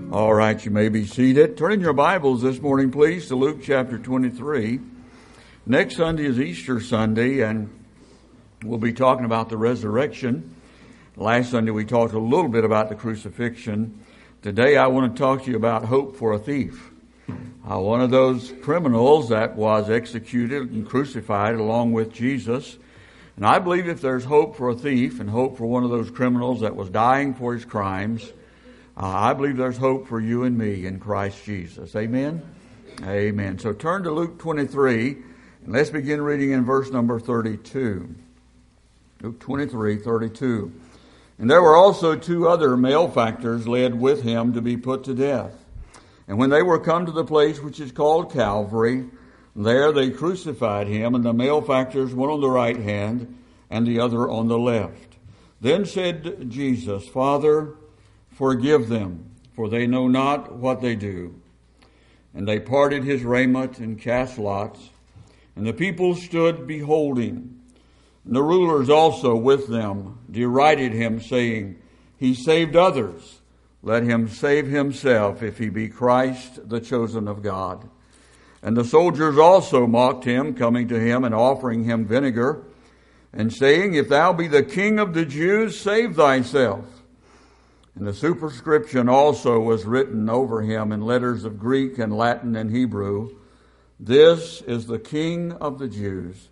All right, you may be seated. Turn in your Bibles this morning, please, to Luke chapter 23. Next Sunday is Easter Sunday, and we'll be talking about the resurrection. Last Sunday we talked a little bit about the crucifixion. Today I want to talk to you about hope for a thief. One of those criminals that was executed and crucified along with Jesus. And I believe if there's hope for a thief and hope for one of those criminals that was dying for his crimes, I believe there's hope for you and me in Christ Jesus. Amen? Amen. So turn to Luke 23, and let's begin reading in verse number 32. Luke 23, 32. And there were also two other malefactors led with him to be put to death. And when they were come to the place which is called Calvary, there they crucified him, and the malefactors, one on the right hand and the other on the left. Then said Jesus, Father, forgive them, for they know not what they do. And they parted his raiment and cast lots. And the people stood beholding. And the rulers also with them derided him, saying, He saved others. Let him save himself, if he be Christ, the chosen of God. And the soldiers also mocked him, coming to him and offering him vinegar, and saying, If thou be the King of the Jews, save thyself. And the superscription also was written over him in letters of Greek and Latin and Hebrew, This is the King of the Jews.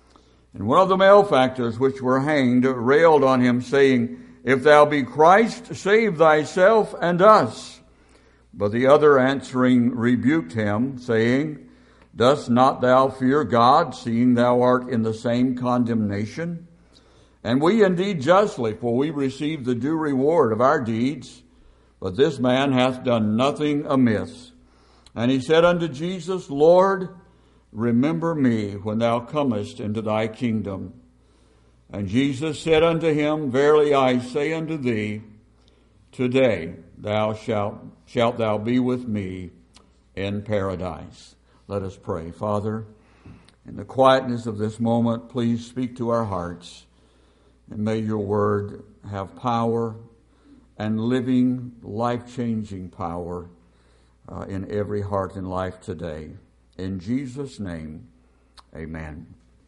And one of the malefactors which were hanged railed on him, saying, If thou be Christ, save thyself and us. But the other answering rebuked him, saying, Dost not thou fear God, seeing thou art in the same condemnation? And we indeed justly, for we receive the due reward of our deeds. But this man hath done nothing amiss. And he said unto Jesus, Lord, remember me when thou comest into thy kingdom. And Jesus said unto him, Verily I say unto thee, today shalt thou be with me in paradise. Let us pray. Father, in the quietness of this moment, please speak to our hearts. And may your word have power and living, life-changing power in every heart and life today. In Jesus' name, amen.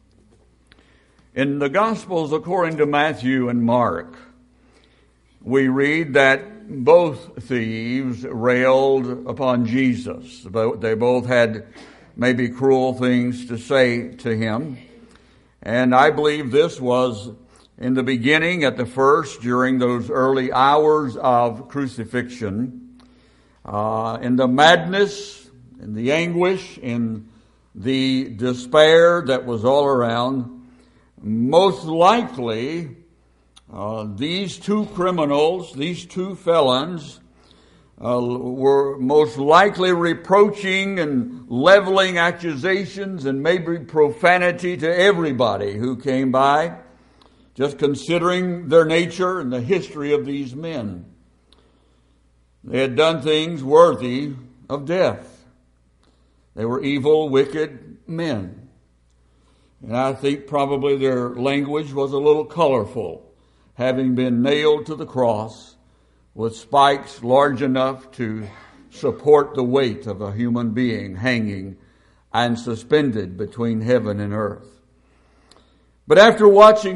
In the Gospels according to Matthew and Mark, we read that both thieves railed upon Jesus. They both had maybe cruel things to say to him. And I believe this was in the beginning, at the first, during those early hours of crucifixion, in the madness, in the anguish, in the despair that was all around, most likely these two criminals, these two felons, were most likely reproaching and leveling accusations and maybe profanity to everybody who came by, just considering their nature and the history of these men. They had done things worthy of death. They were evil, wicked men. And I think probably their language was a little colorful, having been nailed to the cross with spikes large enough to support the weight of a human being hanging and suspended between heaven and earth. But after watching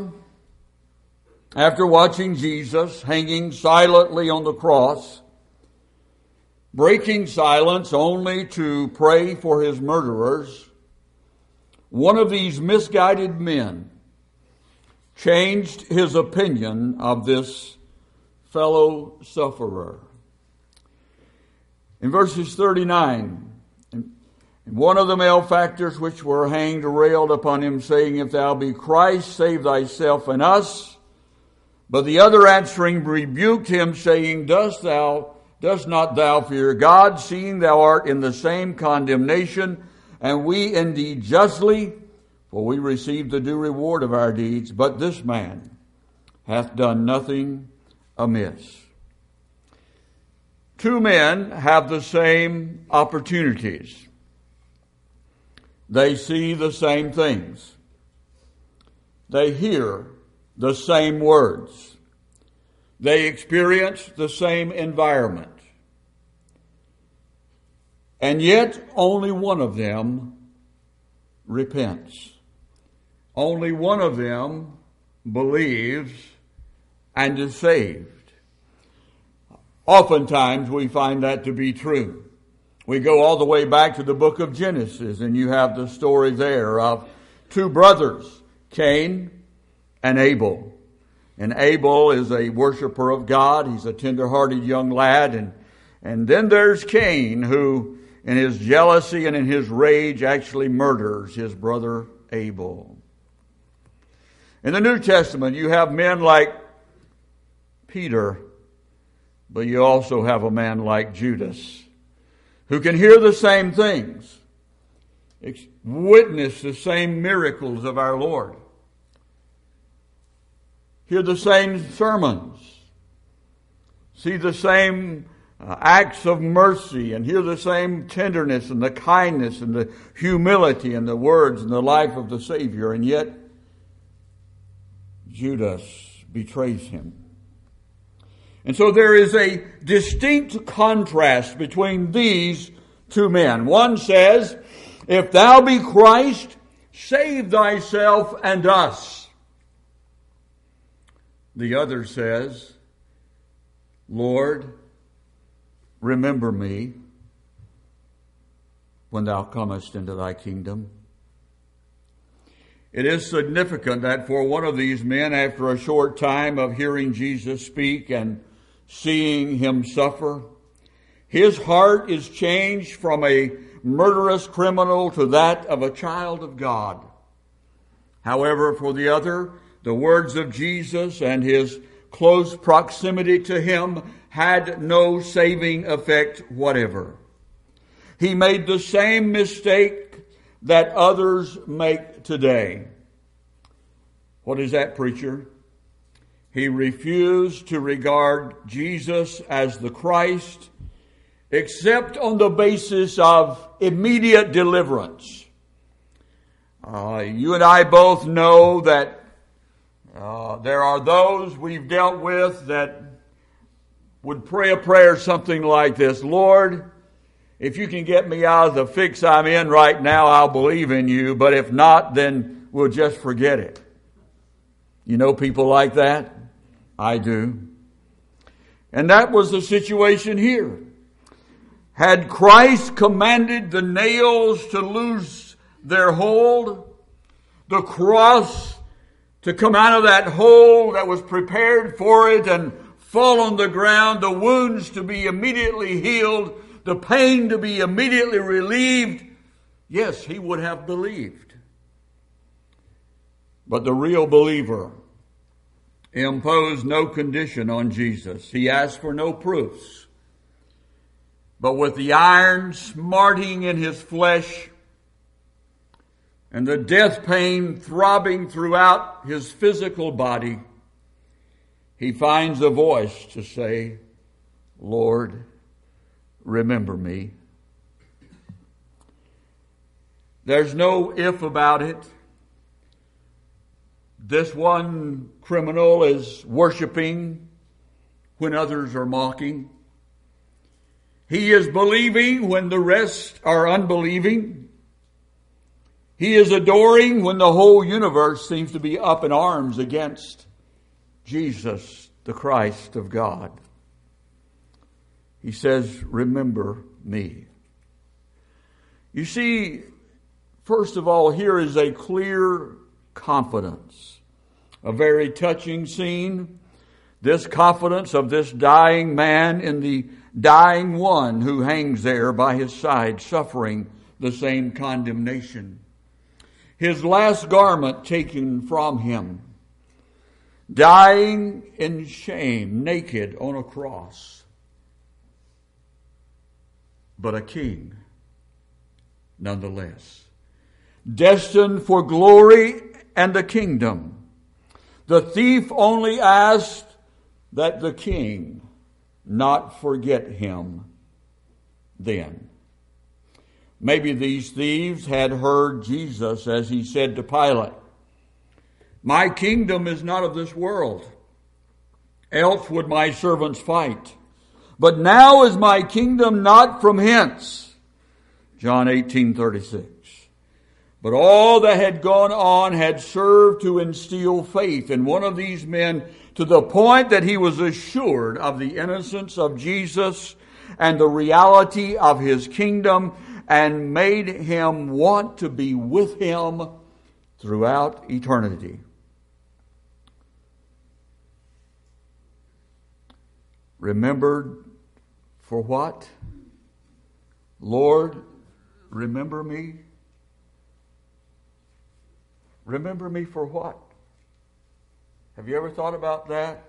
Jesus hanging silently on the cross, breaking silence only to pray for his murderers, one of these misguided men changed his opinion of this fellow sufferer. In verses 39, And one of the malefactors which were hanged railed upon him, saying, If thou be Christ, save thyself and us. But the other answering rebuked him, saying, Dost not thou fear God, seeing thou art in the same condemnation? And we indeed justly, for we receive the due reward of our deeds. But this man hath done nothing amiss. Two men have the same opportunities. They see the same things. They hear the same words. They experience the same environment. And yet only one of them repents. Only one of them believes and is saved. Oftentimes we find that to be true. We go all the way back to the book of Genesis, and you have the story there of two brothers, Cain and Abel. And Abel is a worshiper of God. He's a tender-hearted young lad. And then there's Cain, who in his jealousy and in his rage actually murders his brother Abel. In the New Testament, you have men like Peter, but you also have a man like Judas, who can hear the same things, witness the same miracles of our Lord, hear the same sermons, see the same acts of mercy, and hear the same tenderness and the kindness and the humility and the words and the life of the Savior. And yet, Judas betrays him. And so there is a distinct contrast between these two men. One says, "If thou be Christ, save thyself and us." The other says, "Lord, remember me when thou comest into thy kingdom." It is significant that for one of these men, after a short time of hearing Jesus speak and seeing him suffer, his heart is changed from a murderous criminal to that of a child of God. However, for the other, the words of Jesus and his close proximity to him had no saving effect whatever. He made the same mistake that others make today. What is that, preacher? He refused to regard Jesus as the Christ except on the basis of immediate deliverance. You and I both know that there are those we've dealt with that would pray a prayer something like this: "Lord, if you can get me out of the fix I'm in right now, I'll believe in you. But if not, then we'll just forget it." You know people like that? I do. And that was the situation here. Had Christ commanded the nails to lose their hold, the cross to come out of that hole that was prepared for it and fall on the ground, the wounds to be immediately healed, the pain to be immediately relieved, yes, he would have believed. But the real believer imposed no condition on Jesus. He asked for no proofs. But with the iron smarting in his flesh and the death pain throbbing throughout his physical body, he finds a voice to say, "Lord, remember me." There's no if about it. This one criminal is worshiping when others are mocking. He is believing when the rest are unbelieving. He is adoring when the whole universe seems to be up in arms against Jesus, the Christ of God. He says, "Remember me." You see, first of all, here is a clear confidence. A very touching scene. This confidence of this dying man in the dying one who hangs there by his side, suffering the same condemnation. His last garment taken from him. Dying in shame, naked on a cross. But a king, nonetheless. Destined for glory and the kingdom. The thief only asked that the king not forget him then. Maybe these thieves had heard Jesus as he said to Pilate, "My kingdom is not of this world, else would my servants fight. But now is my kingdom not from hence. John 18:36. But all that had gone on had served to instill faith in one of these men to the point that he was assured of the innocence of Jesus and the reality of his kingdom, and made him want to be with him throughout eternity. Remembered for what? Lord, remember me. Remember me for what? Have you ever thought about that?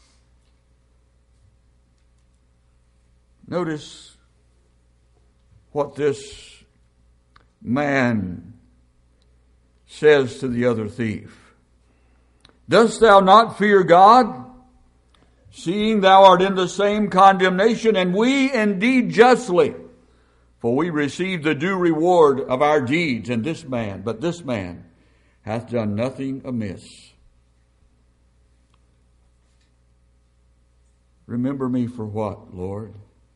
Notice what this man says to the other thief. Dost thou not fear God, seeing thou art in the same condemnation, and we indeed justly? For we receive the due reward of our deeds, and this man hath done nothing amiss. Remember me for what, Lord?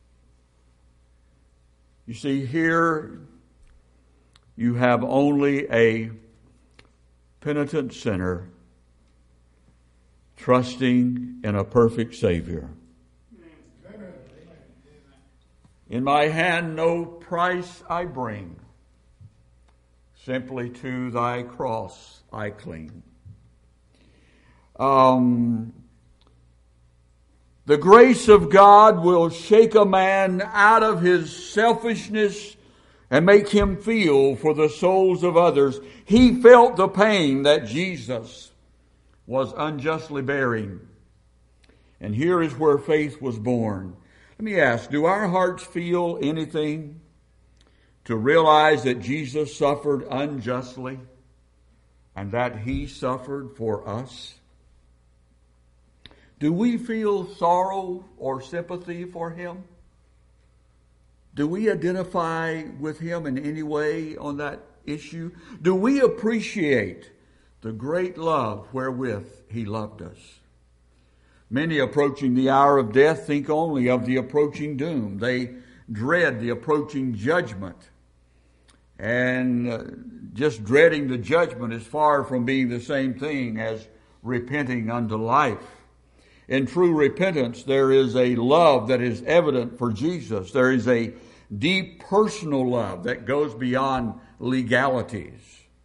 You see, here you have only a penitent sinner trusting in a perfect Savior. In my hand no price I bring, simply to thy cross I cling. The grace of God will shake a man out of his selfishness and make him feel for the souls of others. He felt the pain that Jesus was unjustly bearing. And here is where faith was born. Let me ask, do our hearts feel anything to realize that Jesus suffered unjustly and that he suffered for us? Do we feel sorrow or sympathy for him? Do we identify with him in any way on that issue? Do we appreciate the great love wherewith he loved us? Many approaching the hour of death think only of the approaching doom. They dread the approaching judgment. And just dreading the judgment is far from being the same thing as repenting unto life. In true repentance, there is a love that is evident for Jesus. There is a deep personal love that goes beyond legalities.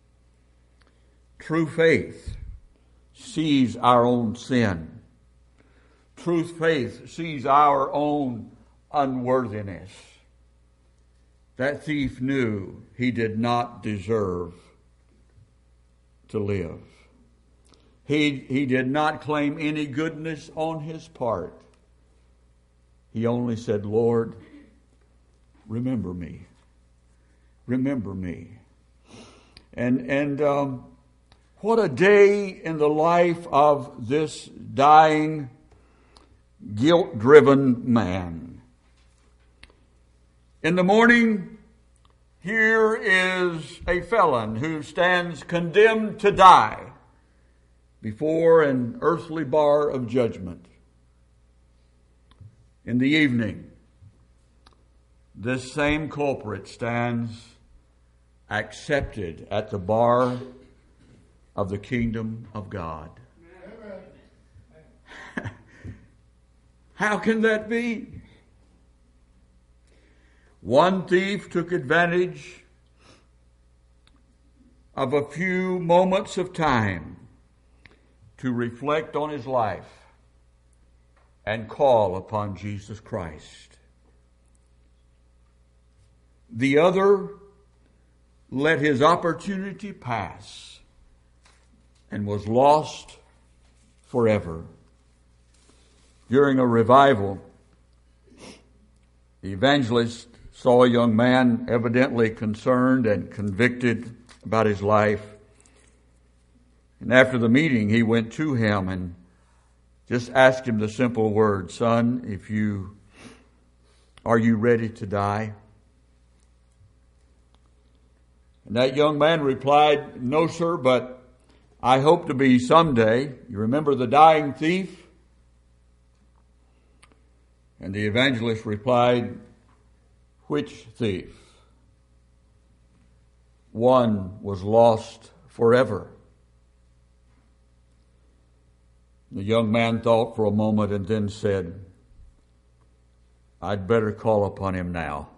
True faith sees our own sin. True faith sees our own unworthiness. That thief knew he did not deserve to live. He did not claim any goodness on his part. He only said, Lord, remember me. Remember me. And what a day in the life of this dying, guilt-driven man. In the morning, here is a felon who stands condemned to die before an earthly bar of judgment. In the evening, this same culprit stands accepted at the bar of the kingdom of God. How can that be? One thief took advantage of a few moments of time to reflect on his life and call upon Jesus Christ. The other let his opportunity pass and was lost forever. During a revival, the evangelist saw a young man evidently concerned and convicted about his life. And after the meeting, he went to him and just asked him the simple word, son, are you ready to die? And that young man replied, no, sir, but I hope to be someday. You remember the dying thief? And the evangelist replied, which thief? one was lost forever. The young man thought for a moment and then said, I'd better call upon him now.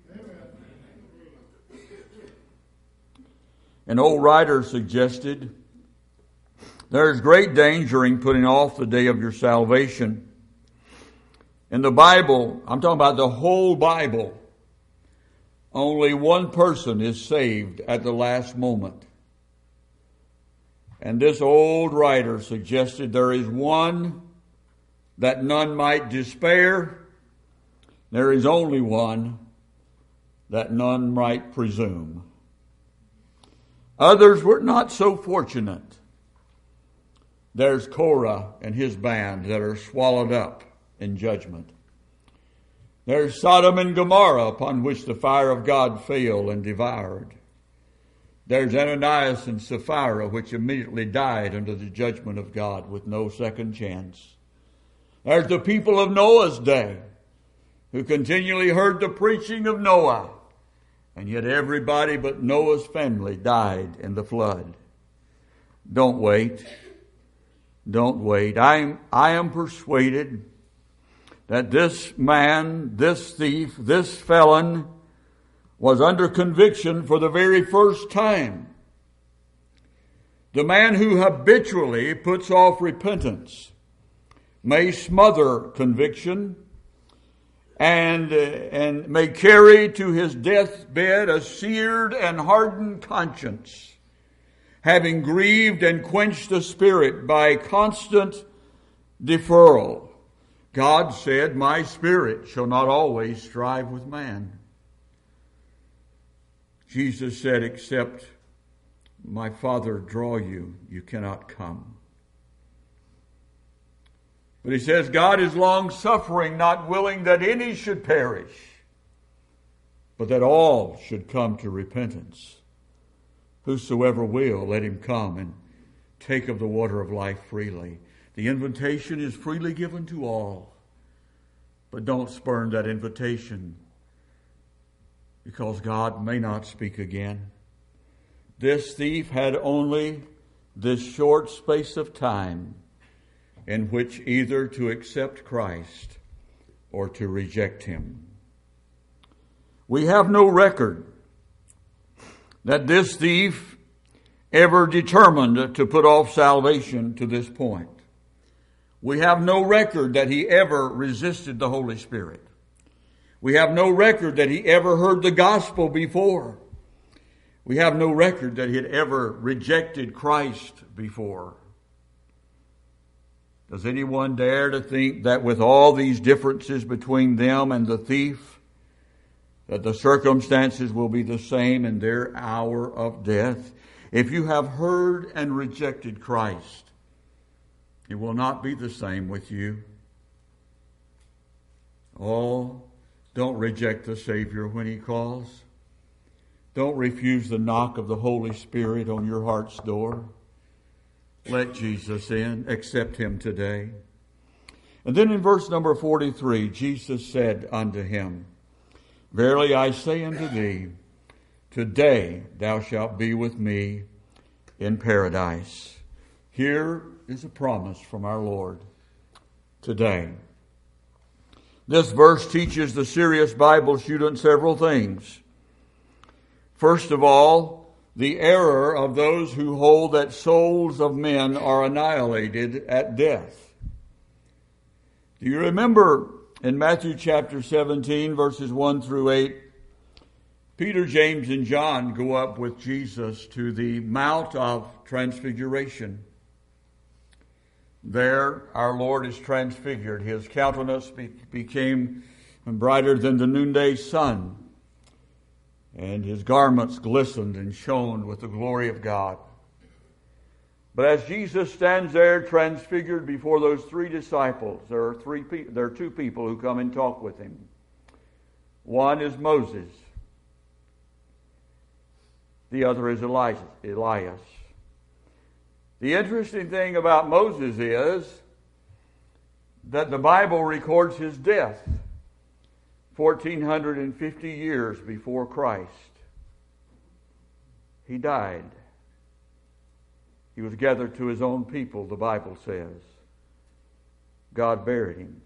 An old writer suggested, there's great danger in putting off the day of your salvation. In the Bible, I'm talking about the whole Bible, only one person is saved at the last moment. And this old writer suggested there is one that none might despair. There is only one that none might presume. Others were not so fortunate. There's Korah and his band that are swallowed up in judgment. There's Sodom and Gomorrah, upon which the fire of God fell and devoured. There's Ananias and Sapphira, which immediately died under the judgment of God with no second chance. There's the people of Noah's day, who continually heard the preaching of Noah, and yet everybody but Noah's family died in the flood. Don't wait. Don't wait. I am persuaded that this man, this thief, this felon was under conviction for the very first time. The man who habitually puts off repentance may smother conviction and may carry to his deathbed a seared and hardened conscience, having grieved and quenched the spirit by constant deferral. God said, my spirit shall not always strive with man. Jesus said, except my Father draw you, you cannot come. But he says, God is long-suffering, not willing that any should perish, but that all should come to repentance. Whosoever will, let him come and take of the water of life freely. The invitation is freely given to all. But don't spurn that invitation, because God may not speak again. This thief had only this short space of time in which either to accept Christ or to reject him. We have no record that this thief ever determined to put off salvation to this point. We have no record that he ever resisted the Holy Spirit. We have no record that he ever heard the gospel before. We have no record that he had ever rejected Christ before. Does anyone dare to think that with all these differences between them and the thief, that the circumstances will be the same in their hour of death? If you have heard and rejected Christ, it will not be the same with you. Oh, don't reject the Savior when he calls. Don't refuse the knock of the Holy Spirit on your heart's door. Let Jesus in. Accept him today. And then in verse number 43, Jesus said unto him, Verily I say unto thee, today thou shalt be with me in paradise. Here is a promise from our Lord today. This verse teaches the serious Bible student several things. First of all, the error of those who hold that souls of men are annihilated at death. Do you remember in Matthew chapter 17, verses 1 through 8, Peter, James, and John go up with Jesus to the Mount of Transfiguration. There, our Lord is transfigured. His countenance became brighter than the noonday sun, and his garments glistened and shone with the glory of God. But as Jesus stands there transfigured before those three disciples, there are two people who come and talk with him. One is Moses. The other is Elias. The interesting thing about Moses is that the Bible records his death 1,450 years before Christ. he died. He was gathered to his own people, the Bible says. God buried him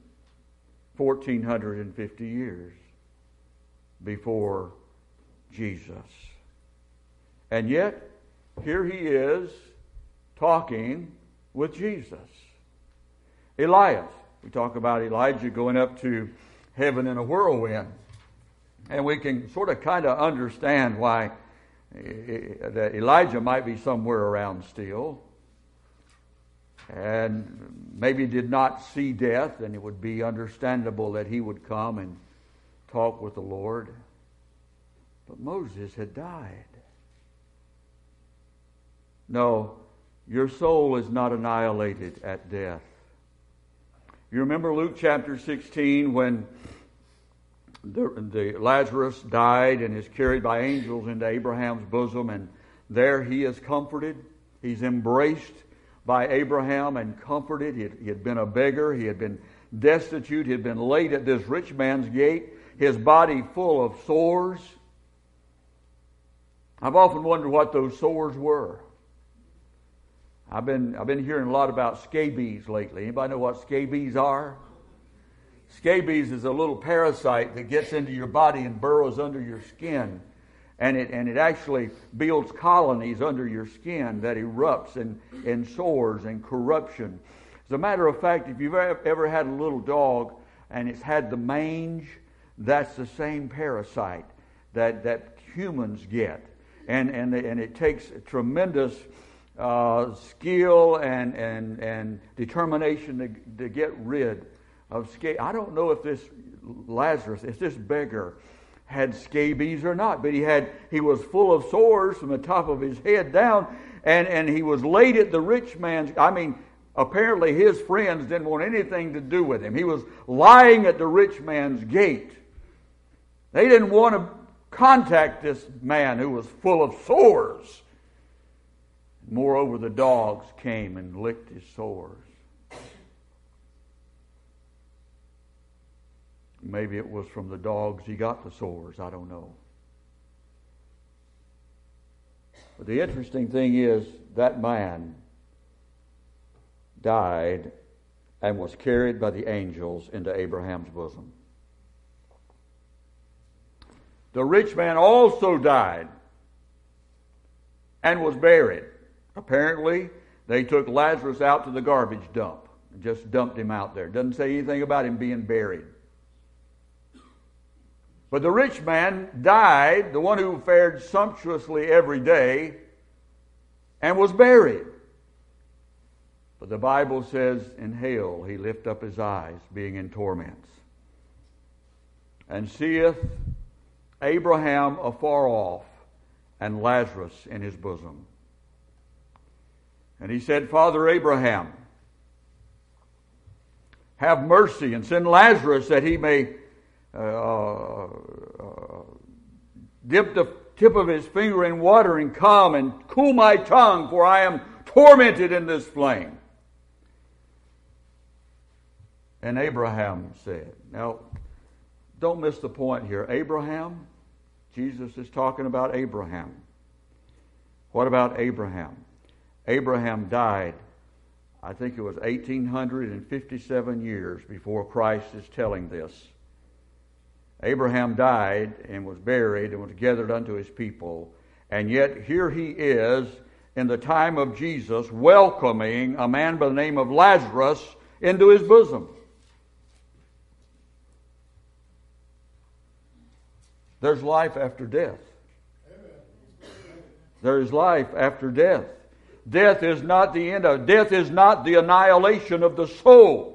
1,450 years before Jesus. And yet, here he is talking with Jesus. Elias. We talk about Elijah going up to heaven in a whirlwind. And we can sort of kind of understand why that Elijah might be somewhere around still. And maybe did not see death, and it would be understandable that he would come and talk with the Lord. But Moses had died. No, your soul is not annihilated at death. You remember Luke chapter 16 when the Lazarus died and is carried by angels into Abraham's bosom, and there he is comforted. He's embraced by Abraham and comforted. He had been a beggar. He had been destitute. He had been laid at this rich man's gate, his body full of sores. I've often wondered what those sores were. I've been hearing a lot about scabies lately. Anybody know what scabies are? Scabies is a little parasite that gets into your body and burrows under your skin. And it actually builds colonies under your skin that erupts in sores and corruption. As a matter of fact, if you've ever had a little dog and it's had the mange, that's the same parasite that humans get. And it takes tremendous skill and determination to get rid of scabies. I don't know if this Lazarus, if this beggar had scabies or not, but he was full of sores from the top of his head down, and he was laid at the rich man's. Apparently his friends didn't want anything to do with him. He was lying at the rich man's gate. They didn't want to contact this man who was full of sores. Moreover, the dogs came and licked his sores. Maybe it was from the dogs he got the sores. I don't know. But the interesting thing is that man died and was carried by the angels into Abraham's bosom. The rich man also died and was buried. Apparently, they took Lazarus out to the garbage dump and just dumped him out there. Doesn't say anything about him being buried. But the rich man died, the one who fared sumptuously every day, and was buried. But the Bible says in hell he lift up his eyes, being in torments, and seeth Abraham afar off, and Lazarus in his bosom. And he said, Father Abraham, have mercy, and send Lazarus that he may dip the tip of his finger in water and come and cool my tongue, for I am tormented in this flame. And Abraham said, now, don't miss the point here. Abraham, Jesus is talking about Abraham. What about Abraham? Abraham died, I think it was 1,857 years before Christ is telling this. Abraham died and was buried and was gathered unto his people. And yet here he is in the time of Jesus welcoming a man by the name of Lazarus into his bosom. There's life after death. There is life after death. Death is not the end of death is not the annihilation of the soul.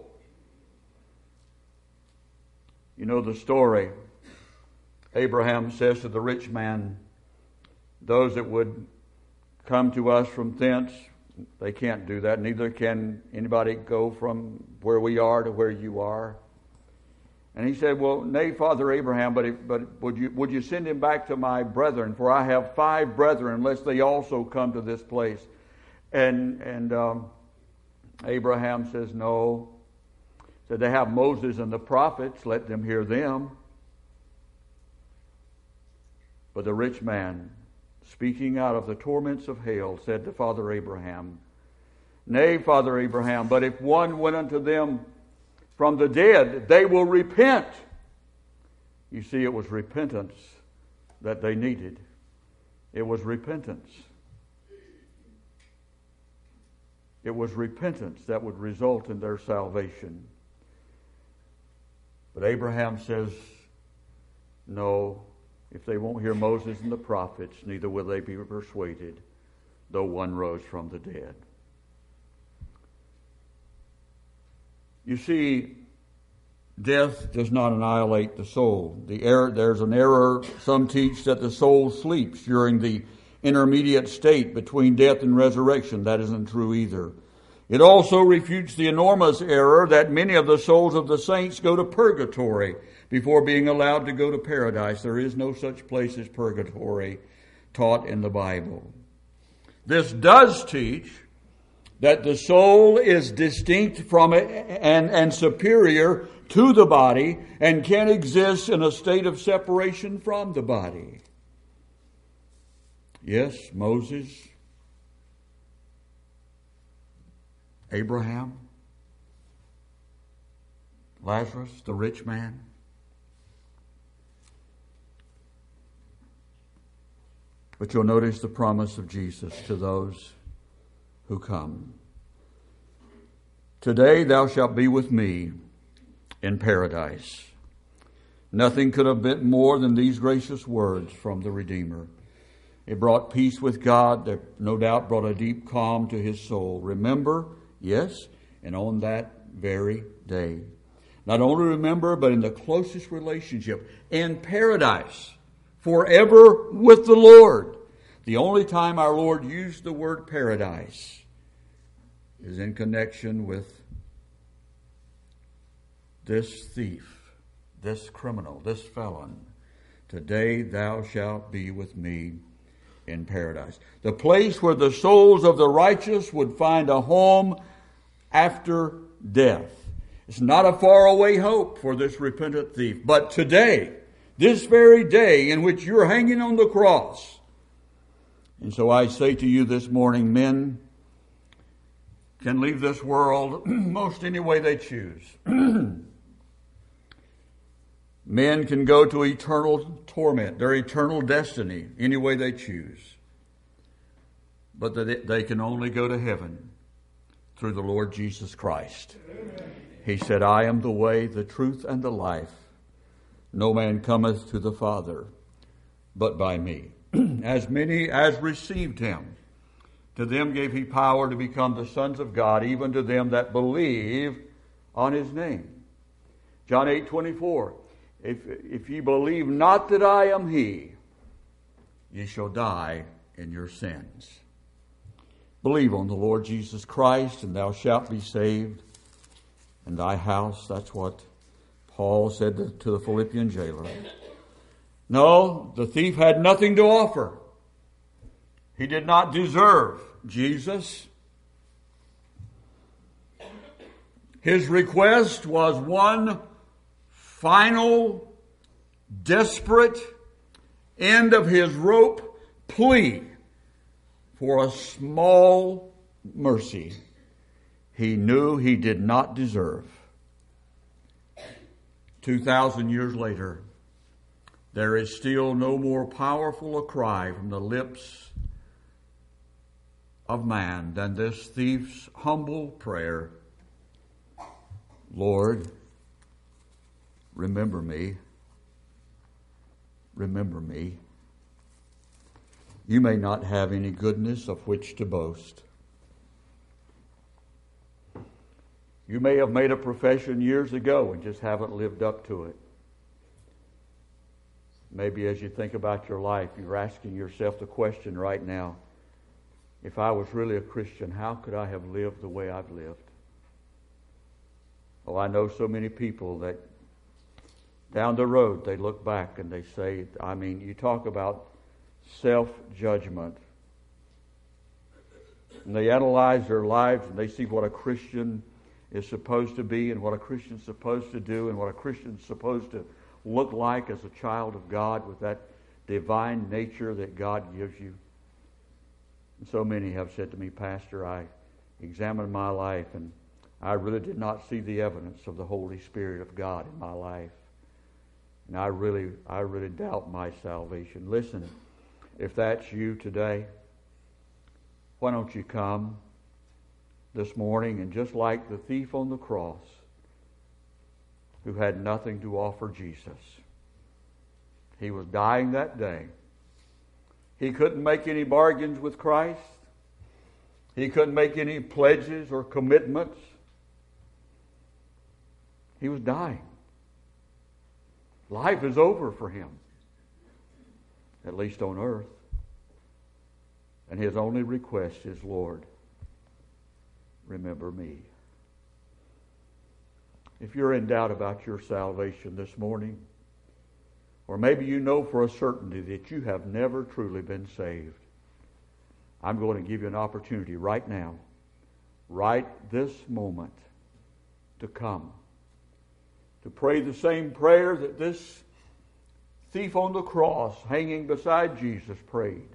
You know the story. Abraham says to the rich man, those that would come to us from thence, they can't do that. Neither can anybody go from where we are to where you are. And he said, well, nay, Father Abraham, but would you send him back to my brethren? For I have 5 brethren, lest they also come to this place. And Abraham says, no. Said, they have Moses and the prophets, let them hear them. But the rich man speaking out of the torments of hell, said to Father Abraham, Nay, Father Abraham, but if one went unto them from the dead, they will repent. You see, it was repentance that they needed. It was repentance. It was repentance that would result in their salvation. But Abraham says, no, if they won't hear Moses and the prophets, neither will they be persuaded, though one rose from the dead. You see, death does not annihilate the soul. There's an error. Some teach that the soul sleeps during the intermediate state between death and resurrection. That isn't true either. It also refutes the enormous error that many of the souls of the saints go to purgatory before being allowed to go to paradise. There is no such place as purgatory taught in the Bible. This does teach that the soul is distinct from it and superior to the body and can exist in a state of separation from the body. Yes, Moses, Abraham, Lazarus, the rich man. But you'll notice the promise of Jesus to those who come. Today thou shalt be with me in paradise. Nothing could have been more than these gracious words from the Redeemer. It brought peace with God. That no doubt brought a deep calm to his soul. Remember, yes, and on that very day. Not only remember, but in the closest relationship, in paradise, forever with the Lord. The only time our Lord used the word paradise is in connection with this thief, this criminal, this felon. Today thou shalt be with me in paradise. The place where the souls of the righteous would find a home after death. It's not a faraway hope for this repentant thief. But today, this very day in which you're hanging on the cross. And so I say to you this morning, men can leave this world most any way they choose. Men can go to eternal torment, their eternal destiny, any way they choose. But they can only go to heaven through the Lord Jesus Christ. Amen. He said, I am the way, the truth, and the life. No man cometh to the Father but by me. As many as received him, to them gave he power to become the sons of God, even to them that believe on his name. John 8:24. If ye believe not that I am he, ye shall die in your sins. Believe on the Lord Jesus Christ, and thou shalt be saved, and thy house. That's what Paul said to the Philippian jailer. No, the thief had nothing to offer. He did not deserve Jesus. His request was one final, desperate, end of his rope plea for a small mercy he knew he did not deserve. 2,000 years later, there is still no more powerful a cry from the lips of man than this thief's humble prayer. Lord, remember me. Remember me. You may not have any goodness of which to boast. You may have made a profession years ago and just haven't lived up to it. Maybe as you think about your life, you're asking yourself the question right now, if I was really a Christian, how could I have lived the way I've lived? Oh, I know so many people that down the road they look back and they say, you talk about self-judgment. And they analyze their lives and they see what a Christian is supposed to be and what a Christian's supposed to do and what a Christian's supposed to look like as a child of God with that divine nature that God gives you. And so many have said to me, Pastor, I examined my life and I really did not see the evidence of the Holy Spirit of God in my life. And I really doubt my salvation. Listen, if that's you today, why don't you come this morning and just like the thief on the cross who had nothing to offer Jesus. He was dying that day. He couldn't make any bargains with Christ. He couldn't make any pledges or commitments. He was dying. Life is over for him, at least on earth. And his only request is, Lord, remember me. If you're in doubt about your salvation this morning, or maybe you know for a certainty that you have never truly been saved, I'm going to give you an opportunity right now, right this moment, to come, to pray the same prayer that this thief on the cross hanging beside Jesus prayed.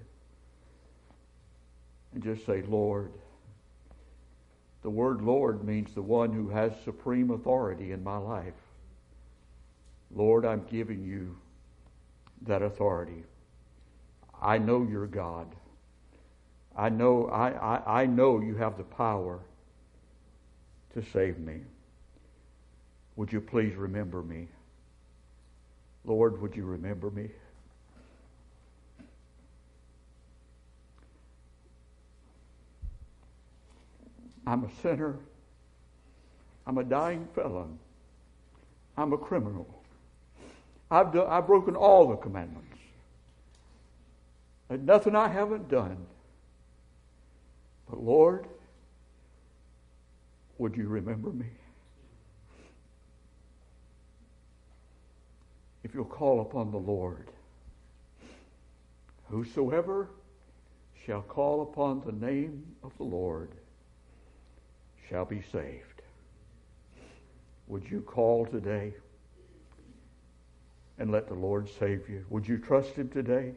And just say, Lord. The word Lord means the one who has supreme authority in my life. Lord, I'm giving you that authority. I know you're God. I know you have the power to save me. Would you please remember me? Lord, would you remember me? I'm a sinner. I'm a dying felon. I'm a criminal. I've broken all the commandments. There's nothing I haven't done. But Lord, would you remember me? If you'll call upon the Lord, whosoever shall call upon the name of the Lord shall be saved. Would you call today and let the Lord save you? Would you trust him today?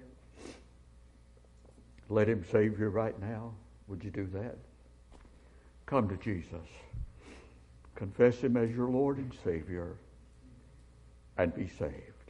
Let him save you right now. Would you do that? Come to Jesus. Confess him as your Lord and Savior and be saved.